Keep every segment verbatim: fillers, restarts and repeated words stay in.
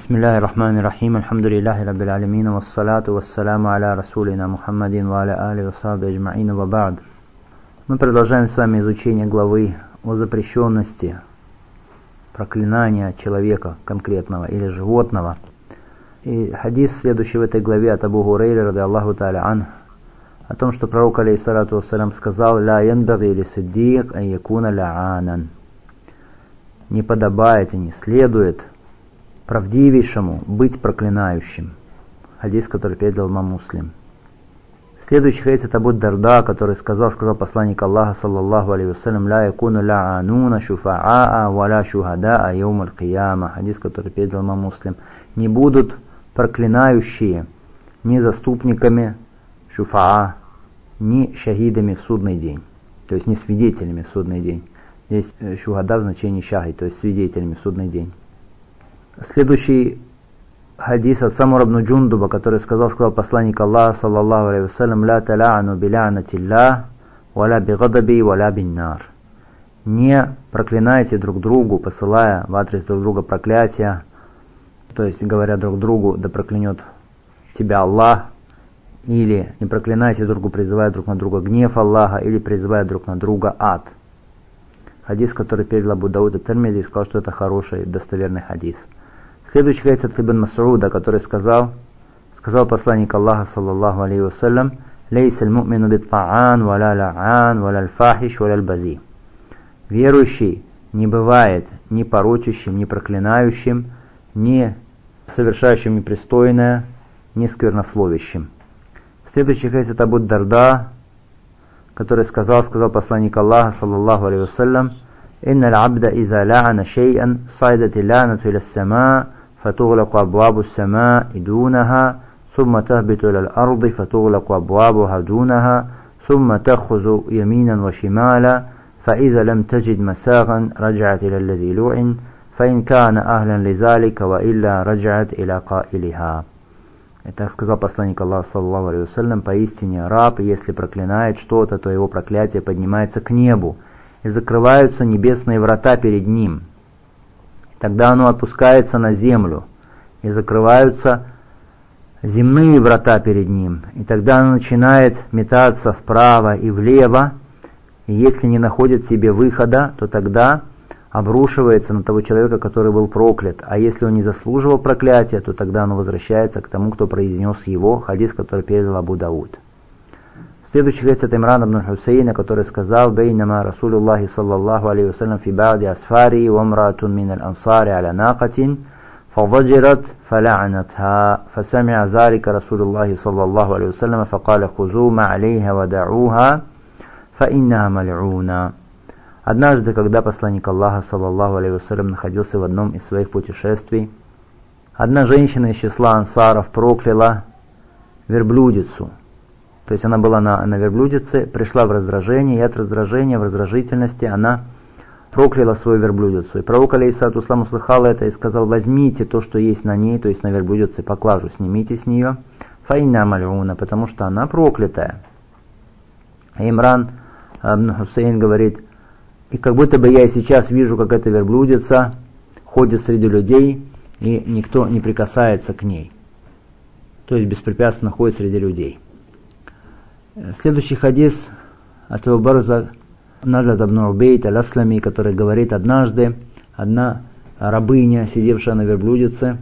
Бисмиллахи рахмани рахим, альхамдулиллахи раббил алямин, вассалату вассаламу аля расулина Мухаммадин ва аля али ва сахби аджмаин ва ба'д. Мы продолжаем с вами изучение главы о запрещенности проклинания человека конкретного или животного. И хадис, следующий в этой главе, от Абу Гурейры, ради Аллаху та'аля ан, о том, что пророк, алейхиссалату вассалям, сказал: «Ля янбаги ли сиддик ан якуна ла'анан». Не подобает и не следует правдивейшему быть проклинающим. Хадис, который передал имам Муслим. Следующий хадис от Абу Дарда, который сказал, сказал посланник Аллаха, саллаллаху алейхи вассалям: «Ля якуну ла'ануна шуфа'аа ва ля шухада'a яум аль-кияма». Хадис, который передал имам Муслим. Не будут проклинающие ни заступниками шуфа'a, ни шахидами в судный день, то есть не свидетелями в судный день. Здесь шухада в значении шахид, то есть свидетелями в судный день. Следующий хадис от Самура ибн Джундуба, который сказал, сказал посланник Аллаха, саллаллаху алейхи вассалям: «Ля тала'ану билянатилля, валя бигадаби, валя биннар». Не проклинайте друг другу, посылая в адрес друг друга проклятия, то есть говоря друг другу: да проклянет тебя Аллах, или не проклинайте друг друга, призывая друг на друга гнев Аллаха, или призывая друг на друга ад. Хадис, который передал Абу Дауд ат-Тирмизи, сказал, что это хороший, достоверный хадис. Следующий хадис от Ибн Мас'уда, который сказал, сказал посланник Аллаха, саллаллаху алейхи вассалям: «Лейса аль-му'мину бит-та'ан, валя ла'ан, валя аль-фахиш, валя аль-бази». Верующий не бывает ни порочащим, ни проклинающим, ни совершающим непристойное, ни сквернословящим. Следующий хадис от Абу Дарда, который сказал, сказал посланник Аллаха, саллаллаху алейхи вассалям: «Инна аль-абда иза ла'ана шей'ан, сайдати ла'нату иля ас-сама, фатуглаку абвабу ас-сама идунаха, сумма тахбиту иля аль-арди, фатуглаку абвабуха дунаха, сумма тахузу яминан ва шимала, фаиза лам таджид масаган, раджа'ат иля аллази лу'ин, фаин кана ахлян лизалика, ва илля раджа'ат иля каилиха». И так сказал посланник Аллаха, саллаллаху алейхи вассалям: поистине раб, если проклинает что-то, то его проклятие поднимается к небу, и закрываются небесные врата перед ним. Тогда оно опускается на землю, и закрываются земные врата перед ним, и тогда оно начинает метаться вправо и влево, и если не находит себе выхода, то тогда обрушивается на того человека, который был проклят. А если он не заслуживал проклятия, то тогда оно возвращается к тому, кто произнес его. Хадис, который передал Абу Дауд. Следующий хадис от Имрана ибн Хусейна, который сказал: «Бейнама Расулуллахи саллаллаху алейхи вассалям фи ба'ди асфари, ва мраатун мин аль-ансари аля нақатин, фададжират фала'натха, фасами'a залика Расулуллахи саллаллаху алейхи вассалям, факаля хузу ма алейха ва дa'уха, фа иннаха маль'уна». Однажды, когда посланник Аллаха, саллаллаху алейхи вассалям, находился в одном из своих путешествий, одна женщина из числа ансаров прокляла верблюдицу. То есть она была на, на верблюдице, пришла в раздражение, и от раздражения, в раздражительности она прокляла свою верблюдицу. И пророк, алейхиссалату вассалам, услыхал это и сказал: возьмите то, что есть на ней, то есть на верблюдице, поклажу, снимите с нее, фа инна маль'уна, потому что она проклятая. И Имран ибн Хусейн говорит: и как будто бы я и сейчас вижу, как эта верблюдица ходит среди людей, и никто не прикасается к ней. То есть беспрепятственно ходит среди людей. Следующий хадис от Абу Барза Наджад ибн Убейд аль-Аслами, который говорит: однажды одна рабыня, сидевшая на верблюдице,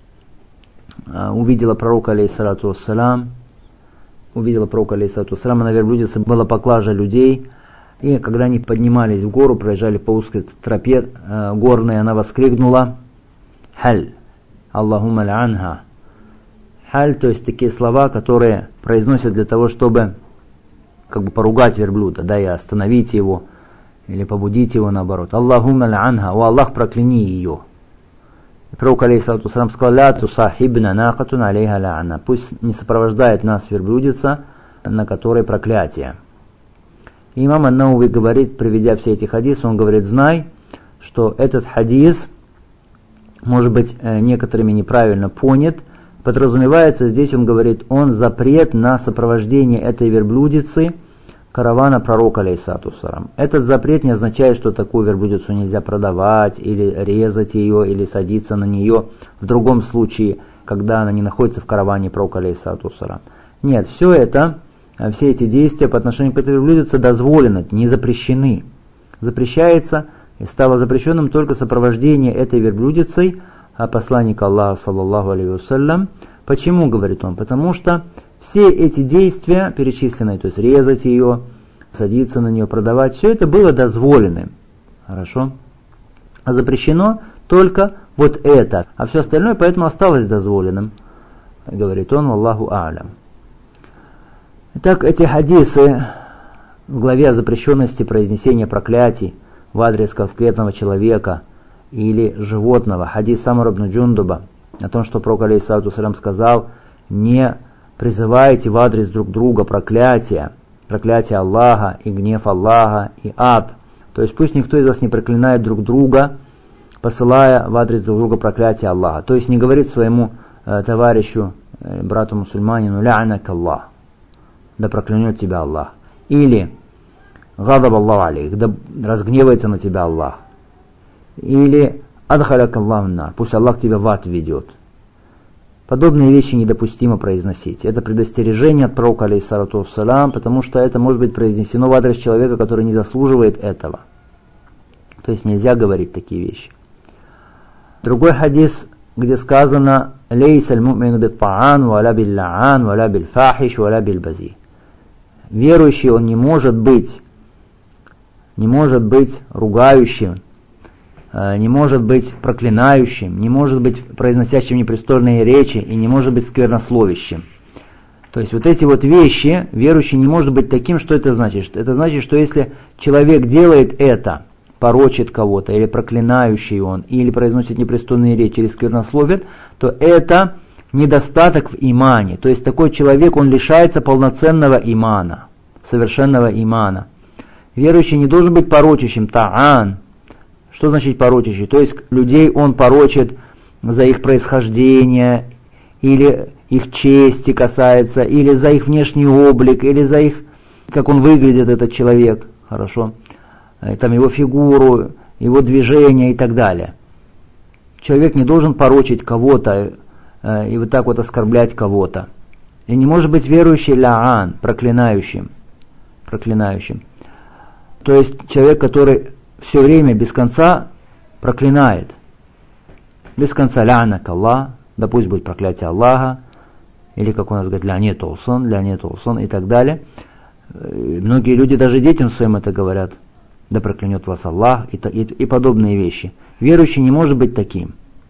увидела пророка, алейхиссалату вассалям, увидела пророка, алейхиссалату вассалям, на верблюдице была поклажа людей. И когда они поднимались в гору, проезжали по узкой тропе э, горной, она воскликнула: «Халь, Аллахумма л'анха». Халь, то есть такие слова, которые произносят для того, чтобы как бы поругать верблюда, да, и остановить его, или побудить его наоборот. «Аллахумма л'анха», «О Аллах, прокляни ее». И пророк, алейхиссалату вассалям, сказал: «Ля тусахибна нақатун алейха л'ана». Пусть не сопровождает нас верблюдица, на которой проклятие. И имам ан-Науви говорит, приведя все эти хадисы, он говорит: знай, что этот хадис может быть некоторыми неправильно понят. Подразумевается здесь, он говорит, он запрет на сопровождение этой верблюдицы каравана пророка алейхиссалату вассалам. Этот запрет не означает, что такую верблюдицу нельзя продавать, или резать ее, или садиться на нее в другом случае, когда она не находится в караване пророка алейхиссалату вассалам. Нет, все это, все эти действия по отношению к этой верблюдице дозволены, не запрещены. Запрещается и стало запрещенным только сопровождение этой верблюдицей посланника Аллаха, саллаллаху алейхи вассалям. Почему, говорит он? Потому что все эти действия перечисленные, то есть резать ее, садиться на нее, продавать, все это было дозволено. Хорошо? А запрещено только вот это. А все остальное поэтому осталось дозволенным. Говорит он, Аллаху а'лям. Итак, эти хадисы в главе о запрещенности произнесения проклятий в адрес конкретного человека или животного, хадис Самура ибн Джундуба, о том, что пророк алейхиссалату вассалям сказал: не призывайте в адрес друг друга проклятия, проклятие Аллаха и гнев Аллаха и ад. То есть пусть никто из вас не проклинает друг друга, посылая в адрес друг друга проклятие Аллаха. То есть не говорит своему э, товарищу, э, брату мусульманину: ля'нак Аллах, да проклянет тебя Аллах. Или гадаб Аллаху алейх, да разгневается на тебя Аллах. Или адхаляк Аллаху нар, пусть Аллах тебя в ад ведет. Подобные вещи недопустимо произносить. Это предостережение от пророка алейхиссалату вассалам, потому что это может быть произнесено в адрес человека, который не заслуживает этого. То есть нельзя говорить такие вещи. Другой хадис, где сказано: «Лейса аль-му'мину бит-та'ан, валя бил-ла'ан, валя бил-фахиш, валя бил-бази». Верующий, он не может быть, не может быть ругающим, не может быть проклинающим, не может быть произносящим непристойные речи и не может быть сквернословящим. То есть вот эти вот вещи, верующий не может быть таким. Что это значит? Это значит, что если человек делает это, порочит кого-то, или проклинающий он, или произносит непристойные речи, или сквернословит, то это недостаток в имане. То есть такой человек, он лишается полноценного имана, совершенного имана. Верующий не должен быть порочащим, та'ан. Что значит порочащий? То есть людей он порочит за их происхождение, или их чести касается, или за их внешний облик, или за их, как он выглядит, этот человек, хорошо, там его фигуру, его движения и так далее. Человек не должен порочить кого-то э, и вот так вот оскорблять кого-то. И не может быть верующий ля'ан, проклинающим, проклинающим. То есть человек, который все время без конца проклинает. Без конца ля'нак Аллах, да пусть будет проклятие Аллаха, или как у нас говорят, ля-нет олсон, ля-нет олсон и так далее. И многие люди даже детям своим это говорят: да проклянет вас Аллах, и, и, и подобные вещи. Верующий не может быть таким.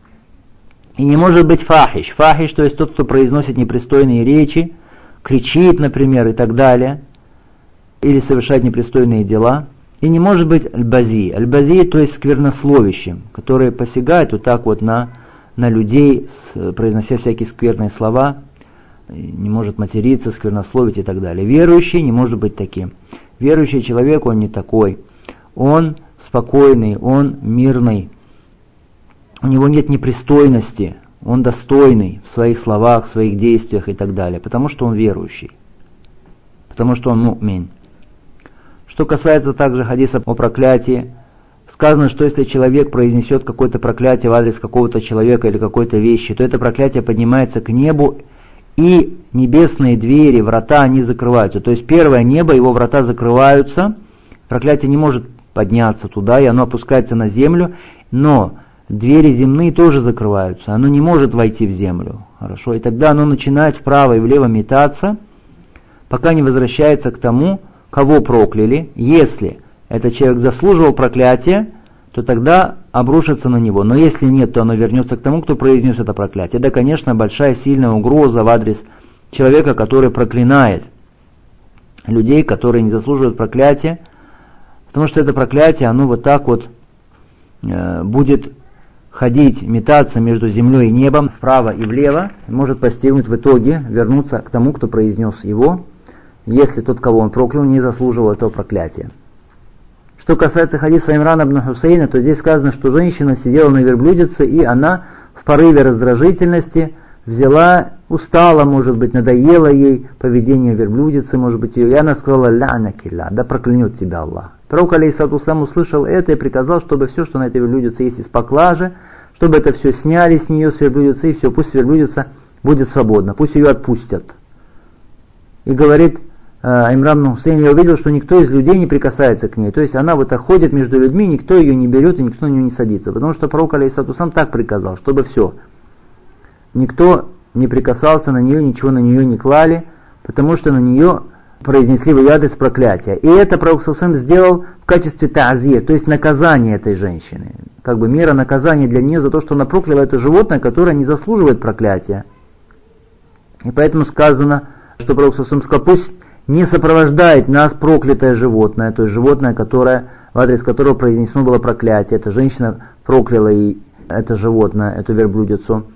И не может быть фахиш. Фахиш, то есть тот, кто произносит непристойные речи, кричит, например, и так далее, или совершает непристойные дела. И не может быть аль-бази. Аль-бази, то есть сквернословящим, который посягает вот так вот на, на людей, произнося всякие скверные слова, не может материться, сквернословить и так далее. Верующий не может быть таким. Верующий человек, он не такой. Он спокойный, он мирный. У него нет непристойности. Он достойный в своих словах, в своих действиях и так далее. Потому что он верующий. Потому что он му'мин. Что касается также хадиса о проклятии, сказано, что если человек произнесет какое-то проклятие в адрес какого-то человека или какой-то вещи, то это проклятие поднимается к небу, и небесные двери, врата, они закрываются. То есть первое небо, его врата закрываются, проклятие не может подняться туда, и оно опускается на землю, но двери земные тоже закрываются, оно не может войти в землю. Хорошо, и тогда оно начинает вправо и влево метаться, пока не возвращается к тому, кого прокляли. Если этот человек заслуживал проклятия, то тогда обрушится на него. Но если нет, то оно вернется к тому, кто произнес это проклятие. Это, конечно, большая сильная угроза в адрес человека, который проклинает людей, которые не заслуживают проклятия, потому что это проклятие, оно вот так вот э, будет ходить, метаться между землей и небом, вправо и влево, может постигнуть в итоге, вернуться к тому, кто произнес его, если тот, кого он проклял, не заслуживал этого проклятия. Что касается хадиса Имрана ибн Хусейна, то здесь сказано, что женщина сидела на верблюдице, и она в порыве раздражительности взяла устала, может быть, надоело ей поведение верблюдицы, может быть, ее, и она сказала: «Ля-накилля», да проклянет тебя Аллах. Пророк алейхиссалату вассалам услышал это и приказал, чтобы все, что на этой верблюдице есть из поклажи, чтобы это все сняли с нее, с верблюдицы, и все, пусть верблюдица будет свободна, пусть ее отпустят. И говорит э, Имран ибн Хусейн: я увидел, что никто из людей не прикасается к ней, то есть она вот ходит между людьми, никто ее не берет и никто на нее не садится, потому что пророк алейхиссалату вассалам так приказал, чтобы все, никто не прикасался на нее, ничего на нее не клали, потому что на нее произнесли в ее адрес проклятие. И это пророк саллаллаху алейхи ва саллям сделал в качестве та'зир, то есть наказание этой женщины, как бы мера наказания для нее за то, что она прокляла это животное, которое не заслуживает проклятия. И поэтому сказано, что пророк саллаллаху алейхи ва саллям сказал: пусть не сопровождает нас проклятое животное, то есть животное, которое, в адрес которого произнесено было проклятие. Эта женщина прокляла и это животное, эту верблюдицу.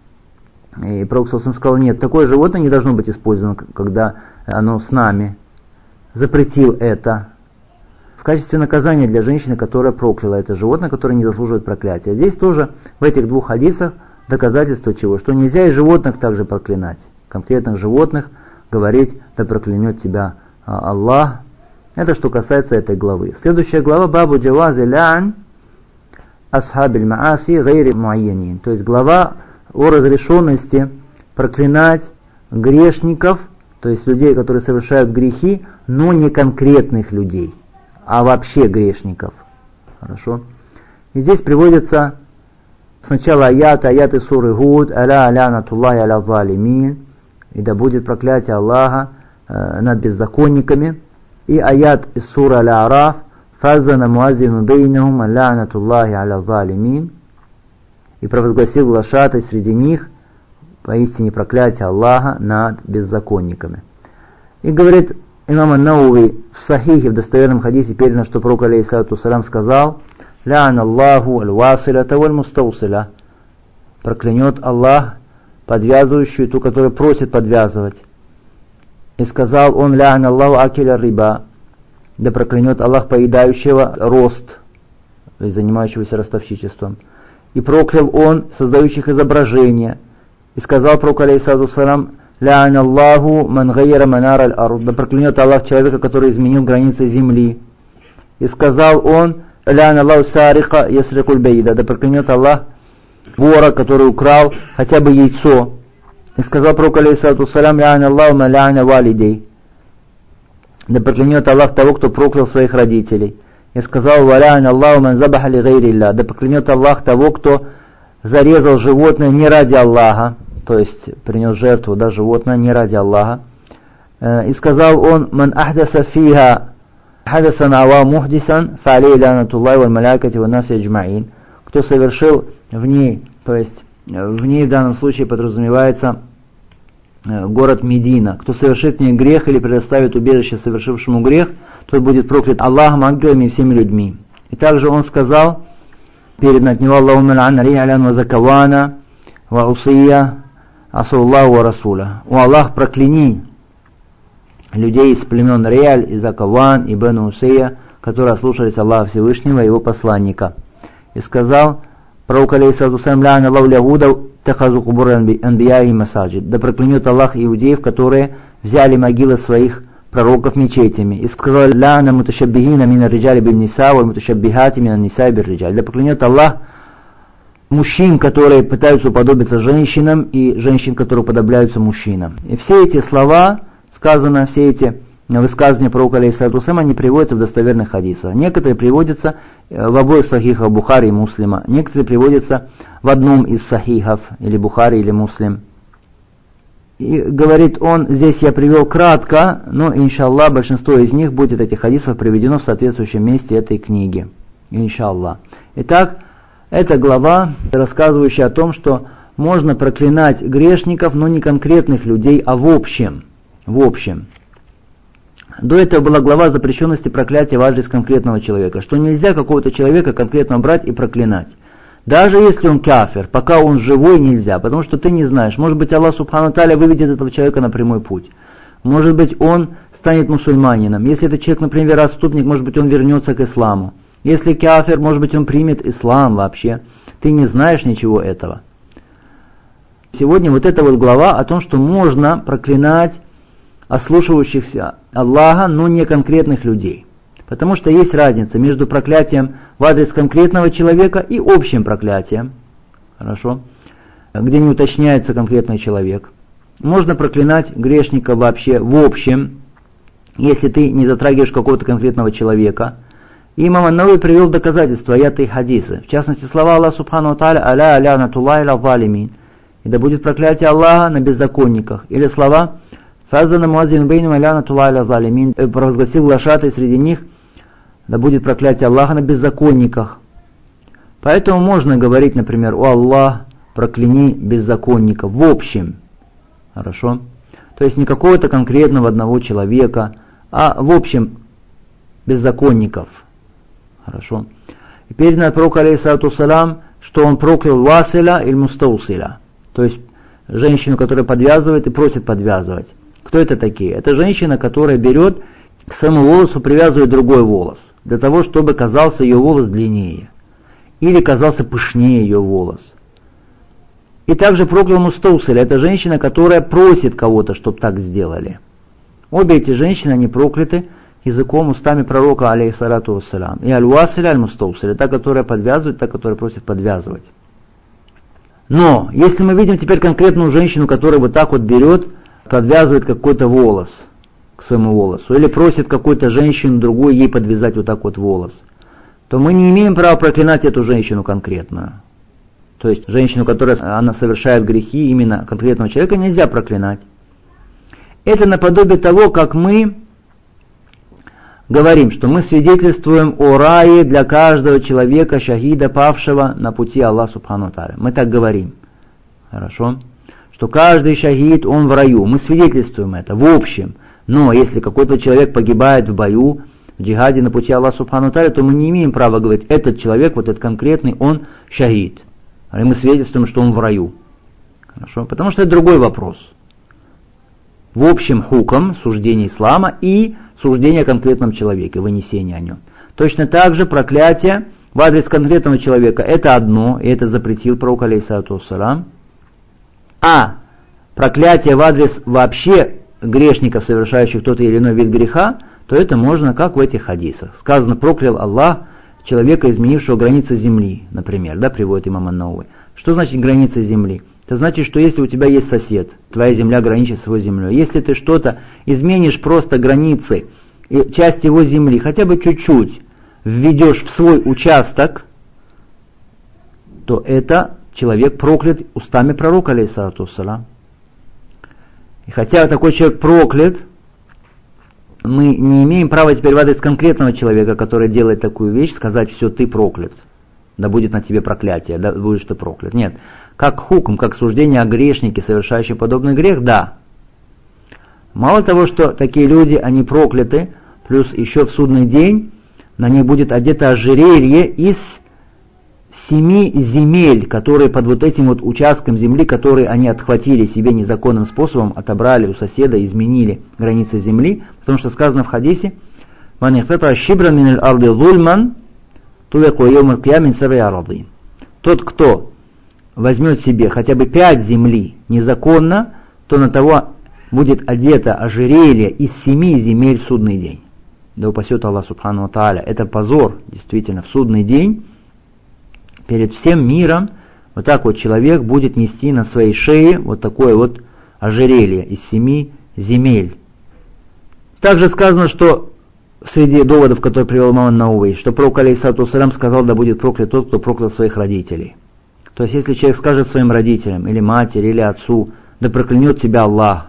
И пророк саллаллаху алейхи ва саллям сказал: нет, такое животное не должно быть использовано, когда оно с нами. Запретил это в качестве наказания для женщины, которая прокляла это животное, которое не заслуживает проклятия. Здесь тоже в этих двух хадисах доказательство чего? Что нельзя и животных также проклинать. Конкретных животных говорить: да проклянет тебя Аллах. Это что касается этой главы. Следующая глава: бабу джавази ля'н асхабиль мааси гайри муайянин. То есть глава о разрешенности проклинать грешников, то есть людей, которые совершают грехи, но не конкретных людей, а вообще грешников. Хорошо. И здесь приводится сначала аяты, аяты суры Гуд: аля алянатуллахи аля залимин, и да будет проклятие Аллаха э, над беззаконниками, и аят из суры Аль-А'раф: фазана муаззину бейнахум алянатуллахи аля залимин, и провозгласил глашатай среди них поистине проклятие Аллаха над беззаконниками. И говорит имам ан-Науви в Сахихе, в достоверном хадисе передано, что пророк алейхиссалату вассалям сказал: «Ля'ан Аллаху аль-василата валь-мустаусиля», проклянет Аллах подвязывающую, ту, которая просит подвязывать. И сказал он: «Ля'ан Аллаху акиля риба», да проклянет Аллах поедающего рост, то есть занимающегося ростовщичеством. И проклял он создающих изображения. И сказал пророк алейхиссалату вассалям: «Ля'ан Аллаху ман гайяра манар аль-ард», да проклянет Аллах человека, который изменил границы земли. И сказал он: «Ля'ан Аллаху сарика ясрикуль бейда», да проклянет Аллах вора, который украл хотя бы яйцо. И сказал пророк алейхиссалату вассалям: «Ля'ан Аллаху ман ля'ана валидей», да проклянет Аллах того, кто проклял своих родителей. И сказал: «Валя'ан Аллаху ман забаха ли гайрилля», да проклянет Аллах того, кто зарезал животное не ради Аллаха, то есть принес жертву, да, животное не ради Аллаха. И сказал он: «Ман ахдаса фиха хадасан ава мухдисан фа алейхи ла'натуллахи валь маляикати ван наси аджмаин», кто совершил в ней, то есть в ней в данном случае подразумевается город Медина, кто совершит в ней грех или предоставит убежище совершившему грех, тот будет проклят Аллахом, ангелами и всеми людьми. И также он сказал перед от него: «Аллахумма л'ан ри'алян ва закавана ва усия асуллаху ва расуля». О Аллах, прокляни людей из племен Риаль, и Закаван, и Бену Усия, которые ослушались Аллаха Всевышнего и его посланника. И сказал пророк алейхиссалату вассалям: «Ля'ан Аллаху ягуда тахазу кубур анбияи масаджид», да проклянет Аллах иудеев, которые взяли могилы своих пророков мечетями. И сказал: «Ля'ана муташаббихина мина риджали бин ниса ва муташаббихати мина ниса бир риджаль», да проклянет Аллах мужчин, которые пытаются уподобиться женщинам, и женщин, которые уподобляются мужчинам. И все эти слова, сказано, все эти высказывания пророка алейхиссалату вассалям, они приводятся в достоверных хадисах. Некоторые приводятся в обоих сахихах Бухари и Муслима, некоторые приводятся в одном из сахихов, или Бухари, или Муслим. И говорит он, здесь я привел кратко, но иншаллах большинство из них будет, этих хадисов, приведено в соответствующем месте этой книги. Иншаллах. Итак, это глава, рассказывающая о том, что можно проклинать грешников, но не конкретных людей, а в общем. В общем. До этого была глава о запрещенности проклятия в адрес конкретного человека, что нельзя какого-то человека конкретно брать и проклинать. Даже если он кафир, пока он живой, нельзя, потому что ты не знаешь. Может быть, Аллах Субхану Тааля выведет этого человека на прямой путь. Может быть, он станет мусульманином. Если этот человек, например, отступник, может быть, он вернется к исламу. Если кафир, может быть, он примет ислам вообще. Ты не знаешь ничего этого. Сегодня вот эта вот глава о том, что можно проклинать ослушивающихся Аллаха, но не конкретных людей. Потому что есть разница между проклятием в адрес конкретного человека и общим проклятием. Хорошо? Где не уточняется конкретный человек. Можно проклинать грешника вообще в общем, если ты не затрагиваешь какого-то конкретного человека. И имам ан-Навави привел доказательства, аяты и хадисы. В частности, слова Аллаха Субхану ва Тааля «Аля аля натуллахи ля залимин». И да будет проклятие Аллаха на беззаконниках. Или слова «Фазана муаззин бейнум аля натуллахи ля залимин». Провозгласил глашатай среди них, да будет проклятие Аллаха на беззаконниках. Поэтому можно говорить, например, «О Аллах, прокляни беззаконников» в общем. Хорошо? То есть не какого-то конкретного одного человека, а в общем беззаконников. Хорошо? И передано от пророка алейхиссалату вассалям, что он проклял василя или мустаусиля. То есть женщину, которая подвязывает и просит подвязывать. Кто это такие? Это женщина, которая берет к своему волосу, привязывает другой волос. Для того, чтобы казался ее волос длиннее. Или казался пышнее ее волос. И также проклял мустаусиля. Это женщина, которая просит кого-то, чтобы так сделали. Обе эти женщины, они прокляты языком, устами пророка, алейхиссалату вассалям. И аль-василя, аль-мустаусиля. Та, которая подвязывает, та, которая просит подвязывать. Но, если мы видим теперь конкретную женщину, которая вот так вот берет, подвязывает какой-то волос к своему волосу, или просит какую-то женщину другую ей подвязать вот так вот волос, то мы не имеем права проклинать эту женщину конкретную. То есть женщину, которая она совершает грехи, именно конкретного человека нельзя проклинать. Это наподобие того, как мы говорим, что мы свидетельствуем о рае для каждого человека, шахида, павшего на пути Аллаха Субхану ва Тааля. Мы так говорим. Хорошо? Что каждый шахид, он в раю. Мы свидетельствуем это в общем. Но если какой-то человек погибает в бою, в джихаде на пути Аллаха Субхану ва Тааля, то мы не имеем права говорить, этот человек, вот этот конкретный, он шахид. А мы свидетельствуем, что он в раю. Хорошо? Потому что это другой вопрос. В общем хуком, суждение ислама и суждение о конкретном человеке, вынесение о нем. Точно так же проклятие в адрес конкретного человека это одно, и это запретил пророк алейхиссалату вассалям. А проклятие в адрес вообще грешников, совершающих тот или иной вид греха, то это можно, как в этих хадисах. Сказано, проклял Аллах человека, изменившего границы земли, например, да, приводит имам ан-Навави. Что значит граница земли? Это значит, что если у тебя есть сосед, твоя земля граничит с его землей, если ты что-то изменишь просто границы, часть его земли, хотя бы чуть-чуть, введешь в свой участок, то это человек проклят устами пророка, алейхиссалату вассалям. И хотя такой человек проклят, мы не имеем права теперь в адрес конкретного человека, который делает такую вещь, сказать, все, ты проклят, да будет на тебе проклятие, да будешь ты проклят. Нет. Как хукм, как суждение о грешнике, совершающем подобный грех, да. Мало того, что такие люди, они прокляты, плюс еще в судный день на них будет одето ожерелье из семи земель, которые под вот этим вот участком земли, которые они отхватили себе незаконным способом, отобрали у соседа, изменили границы земли, потому что сказано в хадисе, «Ман ихтата шибран миналь арди зульман, тулеку йомаль киямин саб'и арадин». Тот, кто возьмет себе хотя бы пять земли незаконно, то на того будет одето ожерелье из семи земель в судный день. Да упасет Аллах Субхану ва Тааля. Это позор, действительно, в судный день перед всем миром вот так вот человек будет нести на своей шее вот такое вот ожерелье из семи земель. Также сказано, что среди доводов, которые привел имам ан-Навави, что пророк алейхиссалату вассалям сказал, да будет проклят тот, кто проклял своих родителей. То есть, если человек скажет своим родителям, или матери, или отцу, да проклянет тебя Аллах,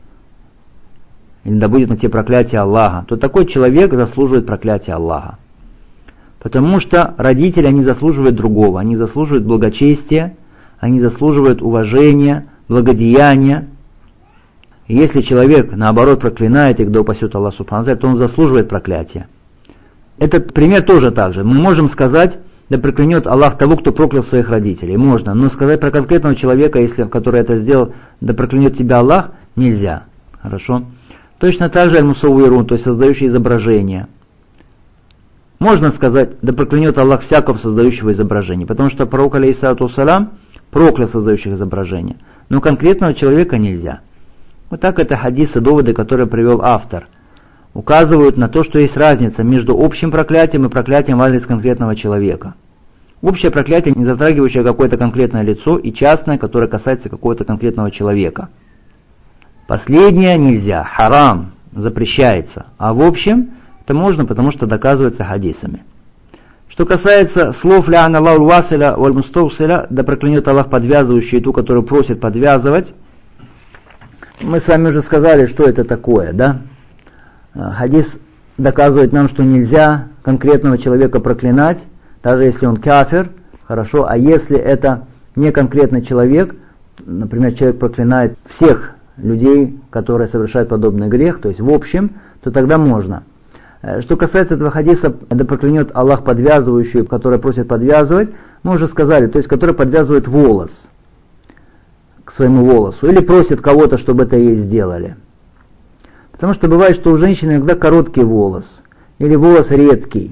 или да будет на тебе проклятие Аллаха, то такой человек заслуживает проклятия Аллаха. Потому что родители, они заслуживают другого, они заслуживают благочестия, они заслуживают уважения, благодеяния. И если человек, наоборот, проклинает их, да упасет Аллах Субхану ва Тааля, то он заслуживает проклятия. Этот пример тоже так же. Мы можем сказать, да проклянет Аллах того, кто проклял своих родителей. Можно, но сказать про конкретного человека, если, который это сделал, да проклянет тебя Аллах, нельзя. Хорошо? Точно так же аль-мусаввирун, то есть создающий изображение. Можно сказать, да проклянет Аллах всякого создающего изображение, потому что пророк алейхиссалату вассалям проклял создающих изображения. но конкретного человека нельзя. Вот так это хадисы, доводы, которые привел автор, указывают на то, что есть разница между общим проклятием и проклятием в адрес конкретного человека. Общее проклятие, не затрагивающее какое-то конкретное лицо, и частное, которое касается какого-то конкретного человека. Последнее нельзя, харам, запрещается, а в общем это можно, потому что доказывается хадисами. Что касается слов «Ля аналлаху василя валь мустаусиля», да проклянет Аллах подвязывающий и ту, которую просит подвязывать, мы с вами уже сказали, что это такое, да? Хадис доказывает нам, что нельзя конкретного человека проклинать, даже если он кафир, хорошо, а если это не конкретный человек, например, человек проклинает всех людей, которые совершают подобный грех, то есть в общем, то тогда можно. Что касается этого хадиса, да проклянет Аллах подвязывающую, который просит подвязывать, мы уже сказали, то есть который подвязывает волос к своему волосу, или просит кого-то, чтобы это ей сделали. Потому что бывает, что у женщины иногда короткий волос, или волос редкий.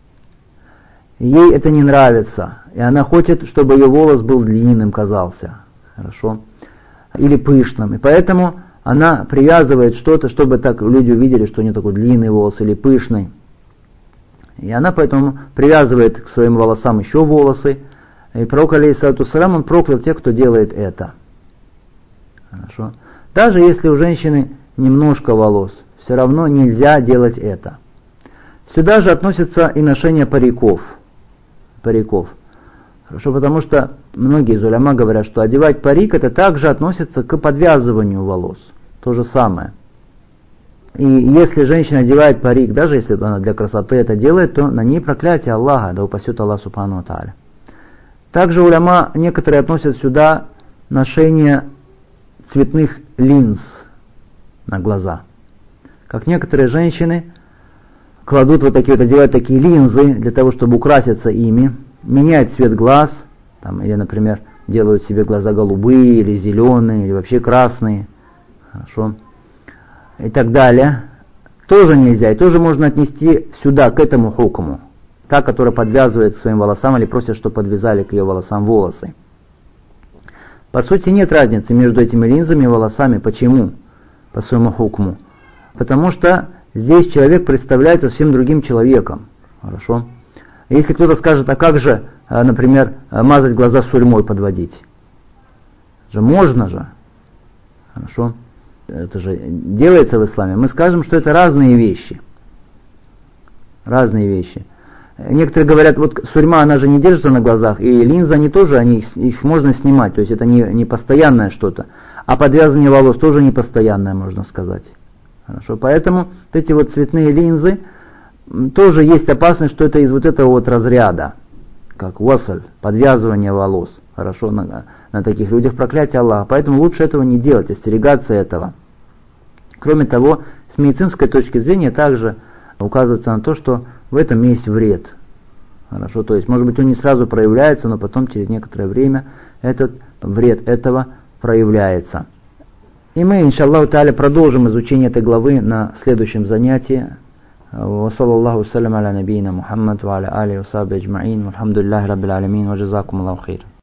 Ей это не нравится, и она хочет, чтобы ее волос был длинным казался, хорошо, или пышным. И поэтому она привязывает что-то, чтобы так люди увидели, что у нее такой длинный волос или пышный. И она поэтому привязывает к своим волосам еще волосы. И пророк алейхиссалату вассалям, он проклял тех, кто делает это. Хорошо. Даже если у женщины немножко волос, все равно нельзя делать это. Сюда же относится и ношение париков. париков. Хорошо, потому что многие из уляма говорят, что одевать парик это также относится к подвязыванию волос. То же самое. И если женщина одевает парик, даже если она для красоты это делает, то на ней проклятие Аллаха, да упасет Аллах субхану ва тааля. Также уляма некоторые относят сюда ношение цветных линз на глаза. Как некоторые женщины кладут вот такие вот, одевают такие линзы для того, чтобы украситься ими, меняют цвет глаз, там, или, например, делают себе глаза голубые, или зеленые, или вообще красные, хорошо, и так далее. Тоже нельзя, и тоже можно отнести сюда, к этому хукму. Та, которая подвязывает к своим волосам, или просит, чтобы подвязали к ее волосам волосы. По сути, нет разницы между этими линзами и волосами. Почему? По своему хукму. Потому что здесь человек представляется совсем другим человеком. Хорошо? Если кто-то скажет, а как же, например, мазать глаза сурьмой, подводить? Же можно же. Хорошо? Это же делается в исламе. Мы скажем, что это разные вещи. Разные вещи. Некоторые говорят, вот сурьма, она же не держится на глазах, и линзы, они тоже, они, их можно снимать, то есть это не, не постоянное что-то. А подвязывание волос тоже не постоянное, можно сказать. Хорошо, поэтому вот эти вот цветные линзы, тоже есть опасность, что это из вот этого вот разряда, как васль, подвязывание волос. Хорошо, на, на таких людях проклятие Аллаха. Поэтому лучше этого не делать, остерегаться этого. Кроме того, с медицинской точки зрения также указывается на то, что в этом есть вред. Хорошо, то есть, может быть, он не сразу проявляется, но потом через некоторое время этот вред этого проявляется. И мы, иншаллаху тааля, продолжим изучение этой главы на следующем занятии. Ва саллаллаху салям аля набийна Мухаммад ва аля алихи ва сахбихи аджмаин. Вальхамдулиллахи раббил алямин. Ва джазакумуллаху хейр.